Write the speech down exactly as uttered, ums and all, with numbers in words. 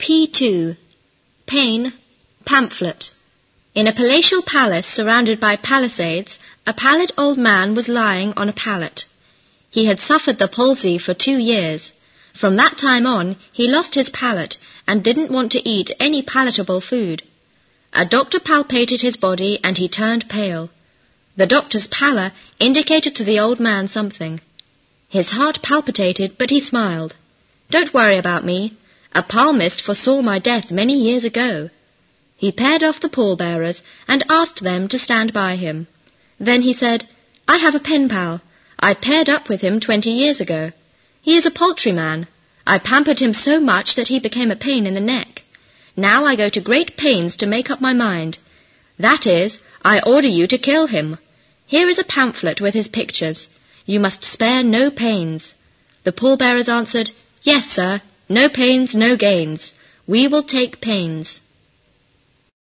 P two. Pain, pamphlet. In a palatial palace surrounded by palisades, a pallid old man was lying on a pallet. He had suffered the palsy for two years. From that time on, he lost his palate and didn't want to eat any palatable food. A doctor palpated his body and he turned pale. The doctor's pallor indicated to the old man something. His heart palpitated, but he smiled. "Don't worry about me. A palmist foresaw my death many years ago." He paired off the pallbearers and asked them to stand by him. Then he said, "I have a pen pal. I paired up with him twenty years ago. He is a poultryman. I pampered him so much that he became a pain in the neck. Now I go to great pains to make up my mind. That is, I order you to kill him. Here is a pamphlet with his pictures. You must spare no pains." The pallbearers answered, "Yes, sir, no pains, no gains. We will take pains."